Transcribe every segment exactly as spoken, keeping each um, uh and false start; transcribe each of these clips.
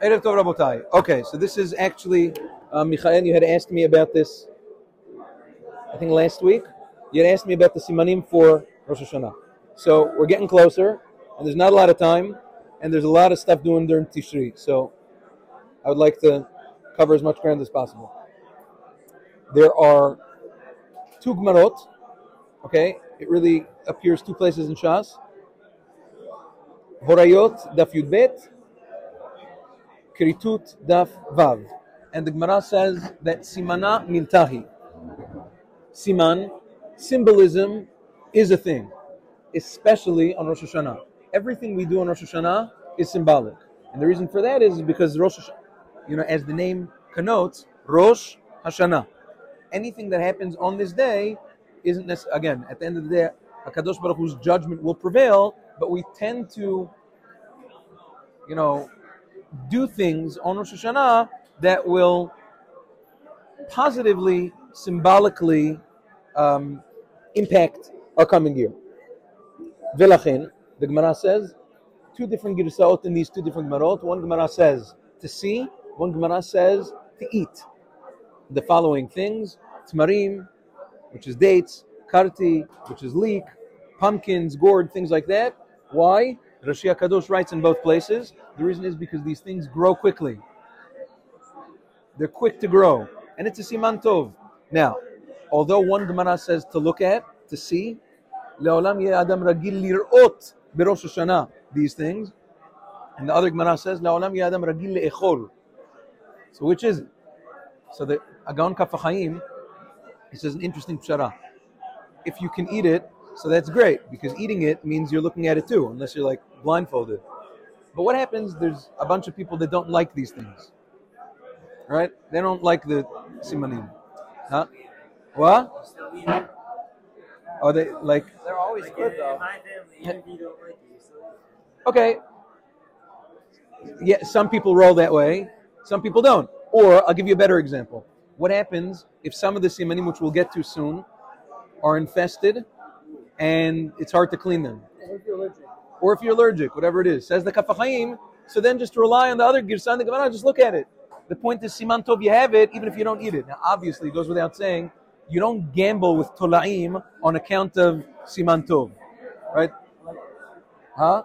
Erev Tov Rabotai. Okay, so this is actually, um, Michael, you had asked me about this, I think last week. You had asked me about the Simanim for Rosh Hashanah. So we're getting closer, and there's not a lot of time, and there's a lot of stuff doing during Tishri. So I would like to cover as much ground as possible. There are two Gemarot, okay? It really appears two places in Shas. Horayot, Daf Yud Bet, Keritut, Daf Vav. And the Gemara says that Simana Miltahi. Siman, symbolism, is a thing, especially on Rosh Hashanah. Everything we do on Rosh Hashanah is symbolic. And the reason for that is because Rosh Hashanah, you know, as the name connotes, Rosh Hashanah. Anything that happens on this day isn't necessarily, again, at the end of the day, HaKadosh Baruch Hu's judgment will prevail, but we tend to, you know, do things on Rosh Hashanah that will positively, symbolically um, impact our coming year. Velachin, the Gemara says, two different Girsaot in these two different Gemarot. One Gemara says to see, one Gemara says to eat. The following things: Tmarim, which is dates, Karti, which is leek, pumpkins, gourd, things like that. Why? Rashi HaKadosh writes in both places. The reason is because these things grow quickly. They're quick to grow. And it's a siman tov. Now, although one Gemara says to look at, to see, Le'olam yeh adam ragil lir'ot berosh Hashanah, these things. And the other Gemara says, Le'olam yeh adam ragil le'echol. So which is it? So the Agaon Kaf HaChaim, he says an interesting pshara. If you can eat it, so that's great, because eating it means you're looking at it too, unless you're like blindfolded. But what happens, there's a bunch of people that don't like these things. Right? They don't like the simanim. Huh? What? Are they like... They're always good though. In my family, even if you don't like it, you still eat it. Okay. Yeah, some people roll that way, some people don't. Or, I'll give you a better example. What happens if some of the simanim, which we'll get to soon, are infested and it's hard to clean them? Or if you're allergic. Or if you're allergic, whatever it is. Says the Kaf HaChaim, so then just rely on the other Girsa and the Gemara, just look at it. The point is, siman tov, you have it, even if you don't eat it. Now, obviously, it goes without saying, you don't gamble with tola'im on account of siman tov. Right? Huh?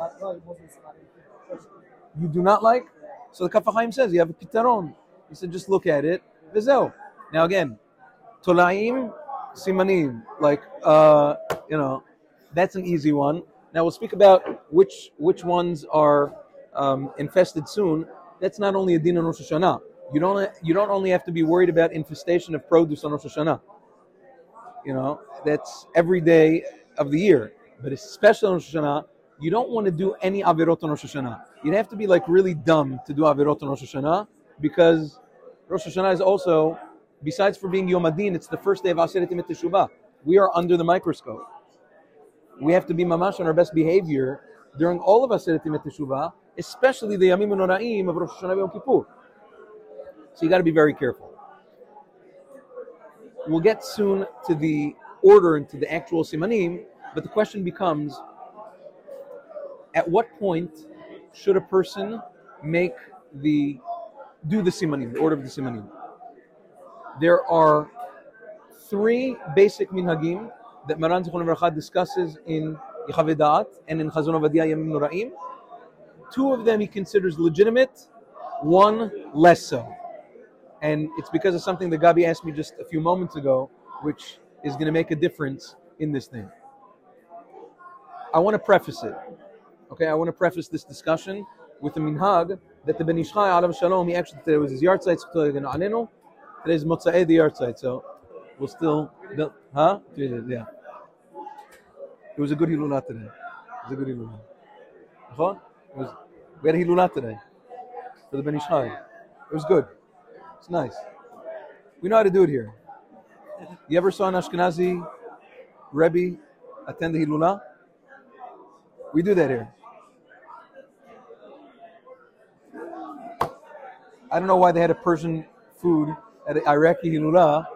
You do not like? So the Kaf HaChaim says, you have a pitaron. He said, just look at it. V'zeo. Now again, tola'im, simanim. Like, uh, you know, that's an easy one. Now we'll speak about which which ones are um, infested soon. That's not only a din on Rosh Hashanah. You don't you don't only have to be worried about infestation of produce on Rosh Hashanah. You know, that's every day of the year. But especially on Rosh Hashanah, you don't want to do any avirot on Rosh Hashanah. You'd have to be like really dumb to do avirot on Rosh Hashanah, because Rosh Hashanah is also, besides for being Yom Adin, it's the first day of Aseret Yemei Teshuvah. We are under the microscope. We have to be mamash on our best behavior during all of Aseret Yemei Teshuvah, especially the Yamim Noraim of Rosh Hashanah Yom Kippur. So you got to be very careful. We'll get soon to the order and to the actual simanim, but the question becomes, at what point should a person make the, do the simanim, the order of the simanim? There are three basic minhagim that Maran Zichron Livracha discusses in Yechaveh Da'at and in Chazon Ovadia Yamim Noraim. Two of them he considers legitimate, one less so. And it's because of something that Gabi asked me just a few moments ago, which is going to make a difference in this thing. I want to preface it. Okay, I want to preface this discussion with a minhag that the Ben Ish Chai, Alav Shalom, he actually, today was his yahrzeit, so today's Motza'ei the yahrzeit, so we'll still, huh? Yeah. It was a good Hilulah today. It was a good Hilulah. It was, we had a Hilulah today for the Ben Ish Chai. It was good. It's nice. We know how to do it here. You ever saw an Ashkenazi Rebbe attend the Hilulah? We do that here. I don't know why they had a Persian food at an Iraqi Hilulah.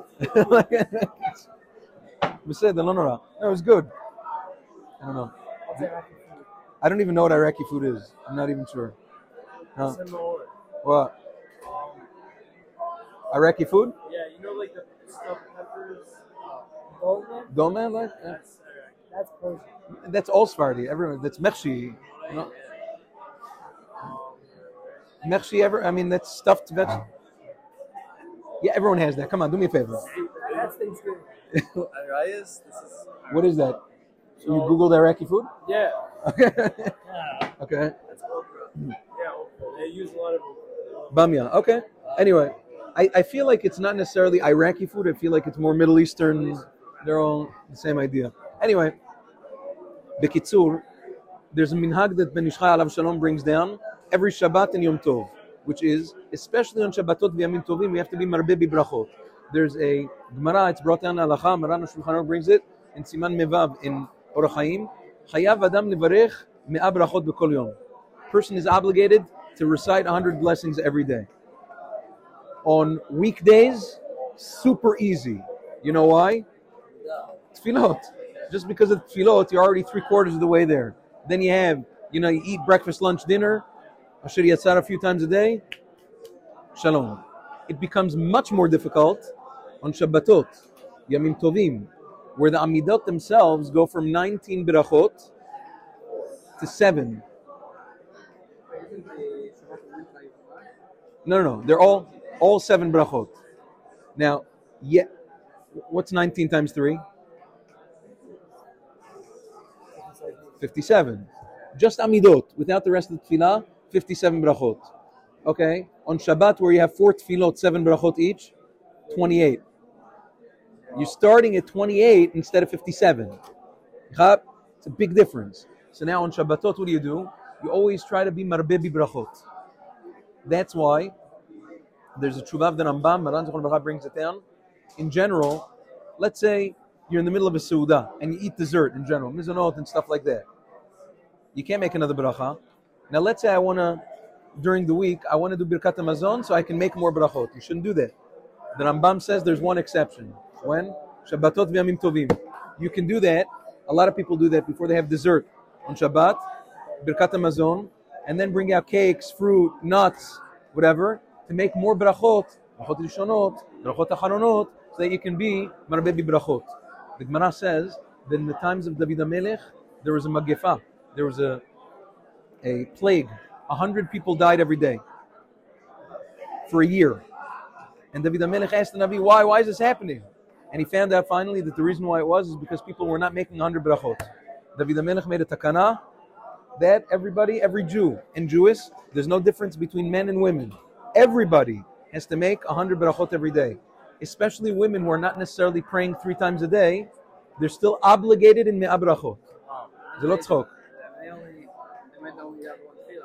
No, it was good. I don't know. I don't even know what Iraqi food is. I'm not even sure. Huh? Similar. What? Um, Iraqi food? yeah, you know, like the stuffed peppers. Uh, dolma? Dolma, like yeah. That's Iraqi. That's Persian. That's all Sephardi. Everyone. That's mechshi. No? Mechshi ever? I mean, that's stuffed veg. Yeah, everyone has that. Come on, do me a favor. That's Thanksgiving. Arayas, this is What is that? You Googled Iraqi food? Yeah. Okay. Yeah. Okay. that's okra. Yeah. okra. They use a lot of okra. Bamia. Okay. Anyway, I, I feel like it's not necessarily Iraqi food. I feel like it's more Middle Eastern. They're all the same idea. Anyway, Bekitsur, there's a minhag that Ben Ish Chai Alav Shalom brings down every Shabbat and Yom Tov, which is, especially on Shabbatot v'Yamim Tovim, we have to be marbe bibrachot. There's a Gemara, it's brought down Halacha, Maran Shulchan Aruch brings it, in Siman Mevav, in Orach Chaim, Chayav Adam Levarech me'a brachot b'kol yom. Person is obligated to recite one hundred blessings every day. On weekdays, super easy. You know why? Tfilot. Just because of tfilot, you're already three quarters of the way there. Then you have, you know, you eat breakfast, lunch, dinner, Asher Yatzar a few times a day, Shalom. It becomes much more difficult on Shabbatot, Yamim Tovim, where the Amidot themselves go from nineteen brachot to seven. No, no, no. They're all all seven brachot. Now, yeah, what's nineteen times three? fifty-seven. Just Amidot, without the rest of the tefillah, fifty-seven brachot. Okay? On Shabbat, where you have four tefillot, seven brachot each, twenty-eight. You're starting at twenty-eight instead of fifty-seven. It's a big difference. So now on Shabbatot, what do you do? You always try to be marbe bi brachot. That's why there's a tshuva of the Rambam, Maran Zichron Bracha brings it down. In general, let's say you're in the middle of a seudah and you eat dessert in general, mizanot and stuff like that. You can't make another bracha. Now let's say I want to, during the week, I want to do Birkat HaMazon so I can make more brachot. You shouldn't do that. The Rambam says there's one exception. When? Shabbatot v'Yamim Tovim. You can do that. A lot of people do that before they have dessert on Shabbat, Birkat HaMazon, and then bring out cakes, fruit, nuts, whatever, to make more brachot, brachot rishonot, brachot acharonot, so that you can be marbe bi brachot. The Gemara says that in the times of David HaMelech, there was a magefa, there was a a plague. A hundred people died every day for a year. And David HaMelech asked the Navi, why? Why is this happening? And he found out finally that the reason why it was is because people were not making one hundred brachot. David HaMelech made a takana that everybody, every Jew and Jewess, there's no difference between men and women. Everybody has to make one hundred brachot every day. Especially women who are not necessarily praying three times a day, they're still obligated in me'a brachot. Ze lo tzchok. They only, they might only have one field.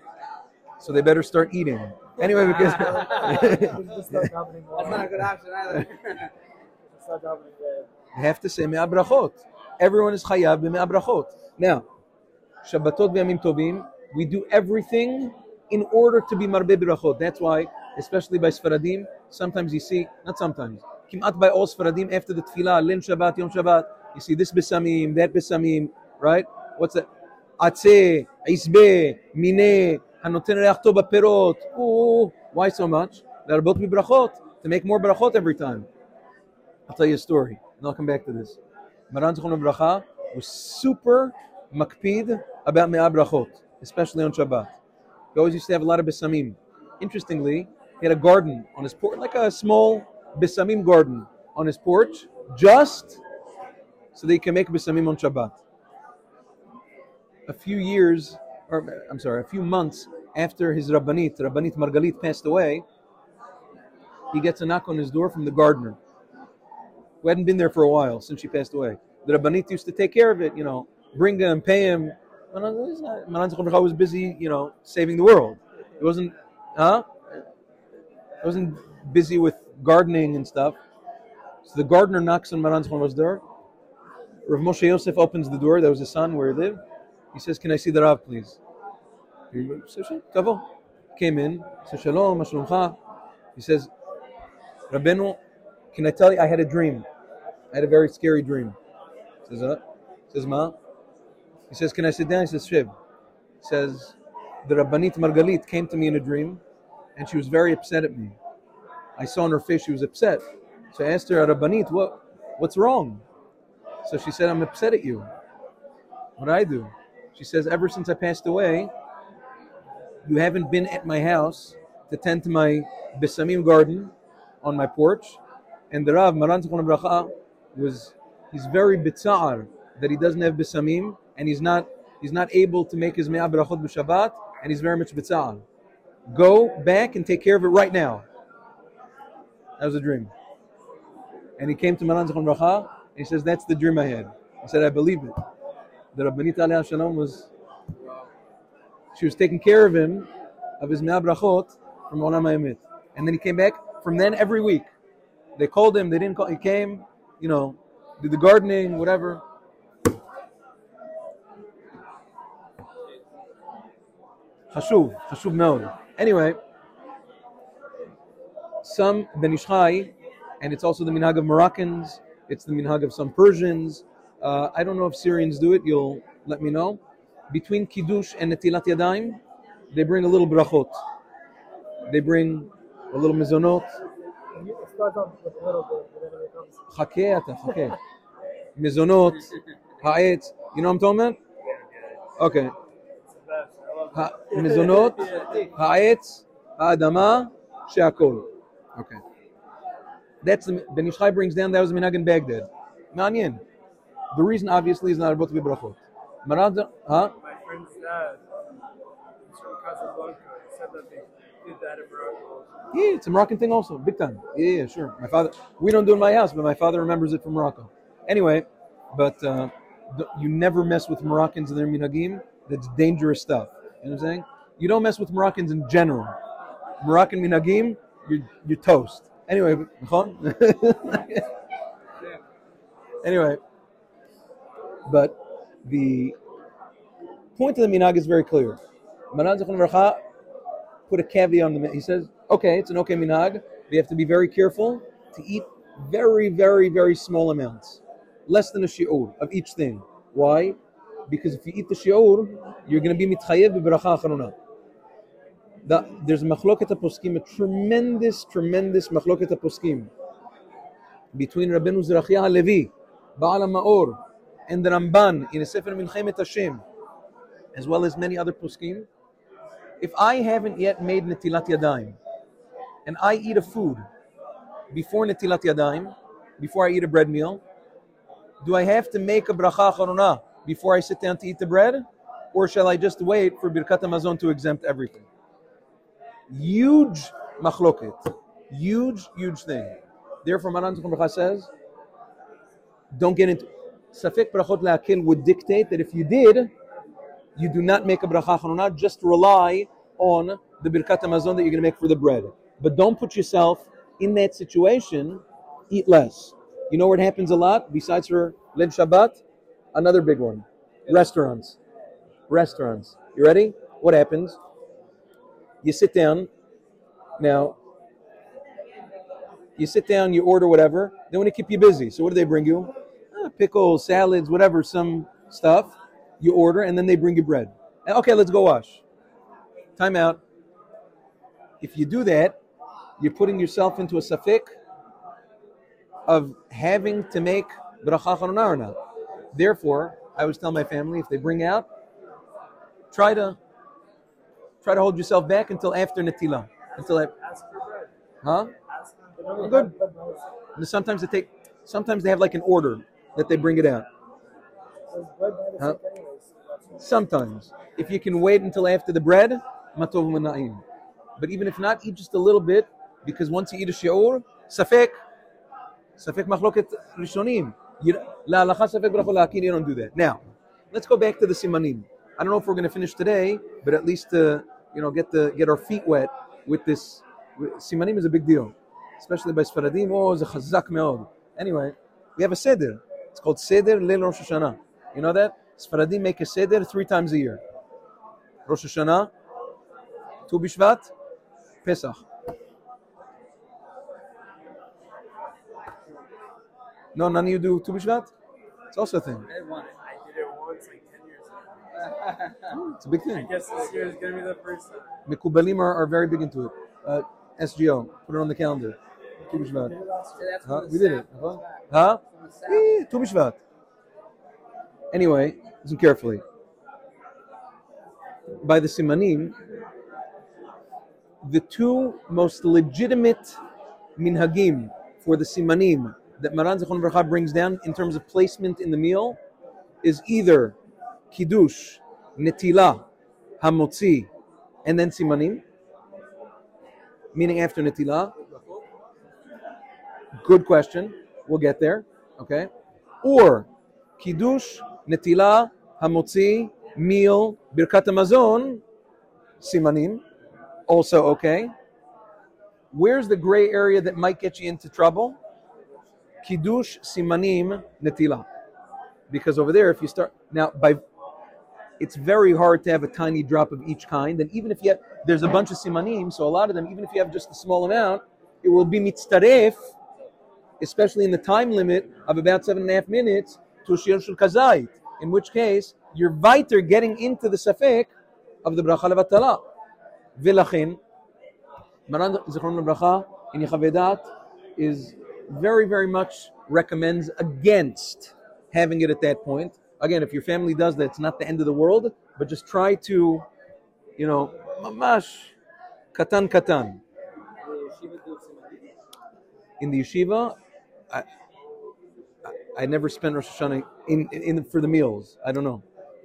So they better start eating. Anyway, because That's not a good option either. It's not happening there. you have to say me'a brachot. Everyone is chayav b'me'a brachot. Now, Shabbatot v'Yamim Tovim, we do everything in order to be marbe brachot. That's why, especially by Sfaradim, sometimes you see, not sometimes, kimat by all Sfaradim after the tefillah, Lin Shabbat, Yom Shabbat, you see this besamim, that besamim, right? What's that? Atzeh, Isbeh, Mineh, Hanoten Reach Tov B'Perot. Ooh, why so much? Larbot bi brachot, to make more brachot every time. I'll tell you a story, and I'll come back to this. Maran Zichron Bracha was super makpid about me'a brachot, especially on Shabbat. He always used to have a lot of besamim. Interestingly, he had a garden on his porch, like a small besamim garden on his porch, just so that he can make besamim on Shabbat. A few years, or I'm sorry, a few months after his Rabbanit, Rabbanit Margalit passed away, he gets a knock on his door from the gardener, who hadn't been there for a while since she passed away. The Rabbanit used to take care of it, you know, bring him, pay him. Maran Zichron Bracha was busy, you know, saving the world. He wasn't, huh? He wasn't busy with gardening and stuff. So the gardener knocks on Maran Zichron Bracha's door. Rav Moshe Yosef opens the door. That was his son where he lived. He says, "Can I see the Rav, please?" He says, "Kavo." Came in. He says, "Shalom, ma shlomcha." He says, "Rabbeinu, can I tell you? I had a dream. I had a very scary dream." He says, "Uh." He says, "Ma." He says, "Can I sit down?" He says, "Shiv." He says, the Rabbanit Margalit came to me in a dream, and she was very upset at me. I saw on her face she was upset. So I asked her, Rabbanit, what, what's wrong? So she said, I'm upset at you. What did I do? She says, ever since I passed away, you haven't been at my house to tend to my Besamim garden on my porch. And the Rav, Maran Zichron Bracha, was, he's very bitza'ar that he doesn't have Besamim, and he's not he's not able to make his Me'ah Berachot b'Shabbat, and he's very much bitza'ar. Go back and take care of it right now. That was a dream. And he came to Maran Zichron Bracha, and he says, that's the dream I had. He said, I believe it. The Rabbanit Aliyah Shalom was, she was taking care of him, of his Me'ah Berachot, from Olam HaEmet. And then he came back. From then, every week, they called him, they didn't call, he came, you know, did the gardening, whatever. Chashuv, chashuv meod. Anyway, some Ben Ish Chai, and it's also the minhag of Moroccans, it's the minhag of some Persians. Uh, I don't know if Syrians do it, you'll let me know. Between Kiddush and Netilat Yadayim, they bring a little brachot. They bring a little mizonot. You start off with a little bit, but then it becomes. Chakeh ata, chakeh. Mizonot, ha'etz. You know what I'm talking about? Okay. Ha- Mizonot, ha'etz, ha'adama, she'akol. Okay. That's the Ben Ish Chai brings down. That was the minhag in Baghdad. Ma'anyan. The reason, obviously, is not about to be brachot. Marad, huh? My friend's dad, he's from Casablanca. He said that they did that in Morocco. Yeah, it's a Moroccan thing also, big time. Yeah, yeah, sure. My father, we don't do it in my house, but my father remembers it from Morocco. Anyway, but uh, th- you never mess with Moroccans and their minhagim. That's dangerous stuff. You know what I'm saying? You don't mess with Moroccans in general. Moroccan minhagim, you're, you're toast. Anyway, anyway, but the point of the minhag is very clear. Maran Zichron Bracha put a caveat on the. He says, okay, it's an okay minhag, but you have to be very careful to eat very, very, very small amounts, less than a shi'ur of each thing. Why? Because if you eat the shi'ur, you're going to be mitchayev b'beracha acharona. There's a machloket poskim, a tremendous, tremendous machloket poskim between Rabbeinu Zerachia HaLevi, Baal HaMaor, and the Ramban in a Sefer Milchemet Hashem, as well as many other poskim. If I haven't yet made Netilat Yadayim, and I eat a food before Netilat Yadayim, before I eat a bread meal, do I have to make a bracha acharona before I sit down to eat the bread? Or shall I just wait for Birkat HaMazon to exempt everything? Huge machloket. Huge, huge thing. Therefore, Maran Zichron Bracha says, don't get into Safek brachot le'akil would dictate that if you did, you do not make a bracha acharona, just rely on the Birkat HaMazon that you're going to make for the bread. But don't put yourself in that situation, eat less. You know where it happens a lot, besides for Leil Shabbat? Another big one. Restaurants. Restaurants. You ready? What happens? You sit down. Now, you sit down, you order whatever. They want to keep you busy. So what do they bring you? Ah, pickles, salads, whatever, some stuff. You order, and then they bring you bread. Okay, let's go wash. Time out. If you do that, you're putting yourself into a safek of having to make bracha acharona or not. Therefore, I always tell my family, if they bring out, try to try to hold yourself back until after Netilah. Until I, Ask for bread. huh? Ask for Oh, good. And sometimes they take. Sometimes they have like an order that they bring it out. Huh? Sometimes, if you can wait until after the bread, matov u'na'im. But even if not, eat just a little bit, because once you eat a shi'ur, safek, safek machloket rishonim. La halacha safek brachot le'akil, you don't do that. Now, let's go back to the simanim. I don't know if we're going to finish today, but at least uh, you know, get the get our feet wet with this. Simanim is a big deal, especially by Sfaradim. Oh, it's a chazak meod. Anyway, we have a seder. It's called Seder Leil Rosh Hashanah. You know that? Sfaradim make a seder three times a year. Rosh Hashanah, Tu B'Shvat, Pesach. No, none of you do Tu B'Shvat? It's also a thing. I did one. I did it once like ten years ago. It's a big I thing. guess this year is gonna be the first time. Mikubalim are, are very big into it. Uh, S G O, put it on the calendar. Tu B'Shvat. Huh? We did it. Huh? Huh? Eh, Tu B'Shvat. Anyway, listen carefully. By the Simanim, the two most legitimate minhagim for the Simanim that Maran Zichron Bracha brings down in terms of placement in the meal is either Kiddush, Netilah, Hamotzi, and then Simanim, meaning after Netilah. Good question. We'll get there. Okay. Or Kiddush, Netilah, Hamotzi, meal, Birkat HaMazon, Simanim, also okay. Where's the gray area that might get you into trouble? Kiddush, Simanim, Netilah. Because over there, if you start now, by it's very hard to have a tiny drop of each kind. And even if you have, there's a bunch of Simanim, so a lot of them, even if you have just a small amount, it will be mitztaref, especially in the time limit of about seven and a half minutes, to Shir Shul Kazait. In which case, you're weiter getting into the safek of the bracha levatala. Vilachin, Maran Zichron Bracha in Yechavedat is very, very much recommends against having it at that point. Again, if your family does that, it's not the end of the world, but just try to, you know, mamash, katan katan. In the yeshiva, I, I, I never spent Rosh Hashanah in, in, in for the meals. I don't know.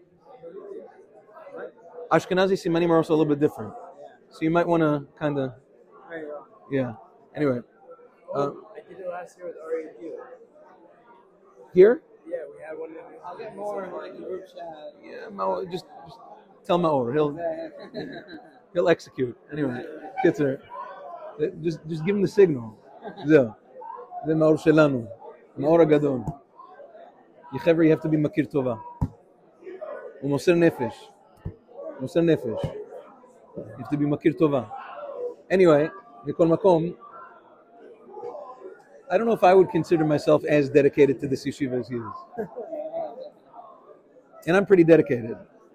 Ashkenazi Simanim are also a little bit different. So you might want to kind of, yeah. Anyway. Uh, I did it last year with R A Q. Here? Yeah, we had one in the I'll get more in like the group chat. Yeah, Mo, just, just tell Maor. He'll he'll execute. Anyway, Kitzer, just just give him the signal. זהו. זה מאור שלנו. מאור הגדול. חבר'ה, you have to be מכיר טובה. הוא מוסר נפש. מוסר נפש. You have to be מכיר טובה. Anyway, בכל מקום, I don't know if I would consider myself as dedicated to this yeshiva as he is. And I'm pretty dedicated.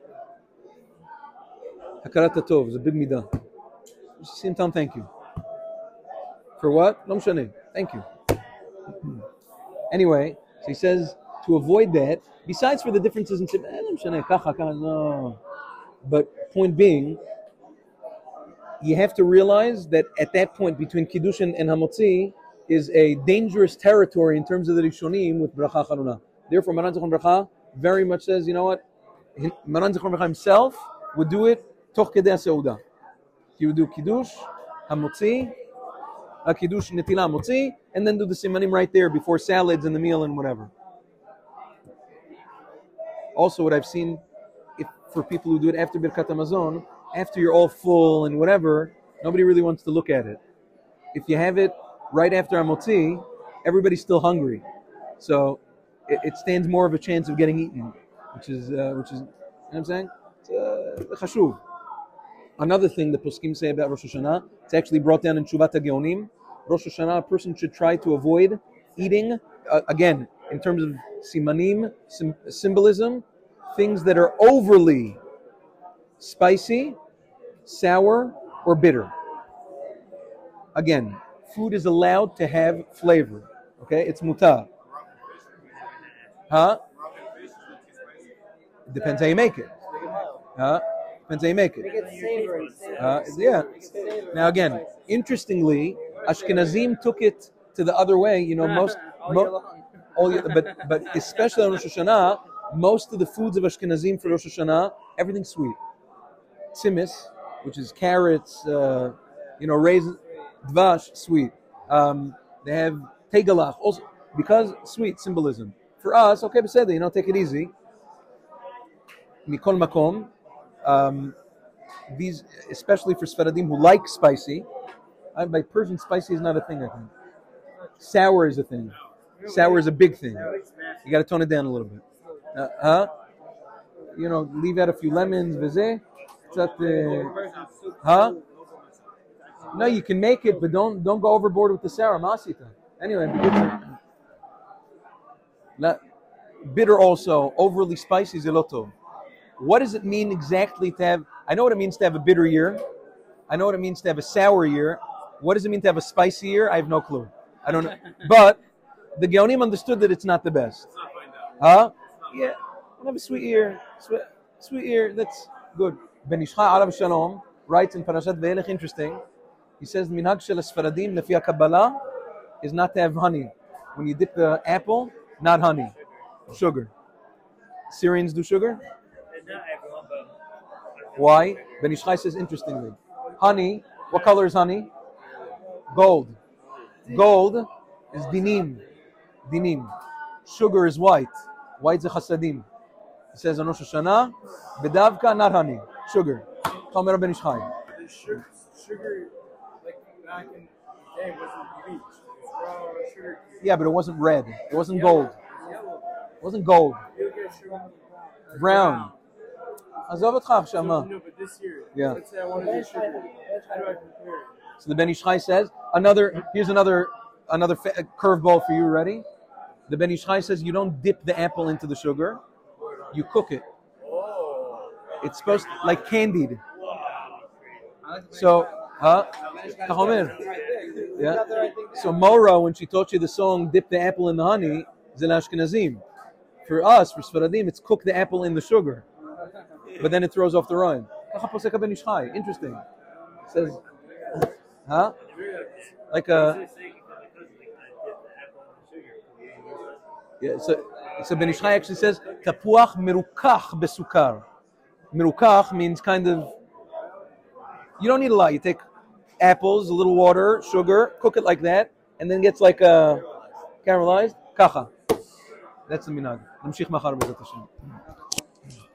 Hakarat Tov is a big midah. Same time, thank you. For what? No shane. Thank you. Anyway, so he says to avoid that, besides for the differences in no. But point being, you have to realize that at that point between Kiddush and Hamotzi is a dangerous territory in terms of the Rishonim with Bracha Charuna. Therefore, Maran Zichron Bracha very much says, you know what? Maran Zichron Bracha himself would do it toch kedei Seudah. He would do Kiddush, Hamotzi, a Kiddush, Netilah, Hamotzi, and then do the Simanim right there before salads and the meal and whatever. Also, what I've seen, if for people who do it after Birkat HaMazon, after you're all full and whatever, nobody really wants to look at it. If you have it right after Hamotzi, everybody's still hungry. So it, it stands more of a chance of getting eaten, which is, uh, which is, you know what I'm saying? It's uh, chashuv. Another thing the poskim say about Rosh Hashanah, it's actually brought down in Shuvat HaGeonim. Rosh Hashanah, a person should try to avoid eating, uh, again, in terms of simanim, sim- symbolism, things that are overly spicy, sour, or bitter. Again, food is allowed to have flavor. Okay, it's mutar. Huh? It depends how you make it. Huh? Depends how you make it. Make it savory. savory. Uh, yeah. Savory. Now again, interestingly, Ashkenazim took it to the other way. You know, most, all mo- year long. all year, but but especially on Rosh Hashanah, most of the foods of Ashkenazim for Rosh Hashanah, everything's sweet. Tzimis, which is carrots, uh, you know, raisins, dvash, sweet. Um, they have tegalach, also because sweet symbolism. For us, okay, beseder, you know, take it easy. Mikol makom. Um, these, especially for Sfaradim who like spicy, I, by Persian, spicy is not a thing, I think. Sour is a thing. Sour is a big thing. You got to tone it down a little bit. Uh, huh? You know, leave out a few lemons, vizeh. Uh, huh? No, you can make it, but don't don't go overboard with the sour. Masita. Anyway, bitter also, overly spicy is ilotov. what does it mean exactly to have, I know what it means to have a bitter year. I know what it means to have a sour year. What does it mean to have a spicy year? I have no clue. I don't know. But the Geonim understood that it's not the best. Huh? Yeah. I have a sweet year. Sweet, sweet year. That's good. Ben Ishchai Alav Shalom writes in Parashat Ve'elech, interesting. He says, Minhag shel Sfaradim lefi Kabbalah is not to have honey. When you dip the apple, not honey, sugar. Syrians do sugar? Why? Ben Ishchai says, interestingly, honey, what color is honey? Gold. Gold is dinim. Dinim. Sugar is white. White's a chasadim. He says on Rosh Hashanah, bedavka, not honey, sugar. Chomer Ben Ishchai. The sugar, sugar, like back in the day, wasn't bleach. It's raw sugar. Yeah, but it wasn't red. It wasn't gold. It wasn't gold. You get sugar. Brown. Azov otcha Shama. No, but this year, Yeah. let's say I want to do sugar. How do I compare it? So the Ben Ishchai says, another, here's another another fa- curveball for you, ready? The Ben Ishchai says you don't dip the apple into the sugar, you cook it. Oh. It's supposed to, like candied. So, huh? Kachomer. Yeah. So Mora, when she taught you the song "Dip the Apple in the Honey," Zil Ashkenazim. For us, for Sfaradim, it's cook the apple in the sugar, but then it throws off the rind. Interesting. It says, huh? Like a. Yeah. So, so Ben Ishchai actually says tapuach merukach besukar. Merukach means kind of. You don't need a lot. You take apples, a little water, sugar, cook it like that, and then it gets like a caramelized. Kacha. That's the minhag. Namshich machar b'ezrat Hashem.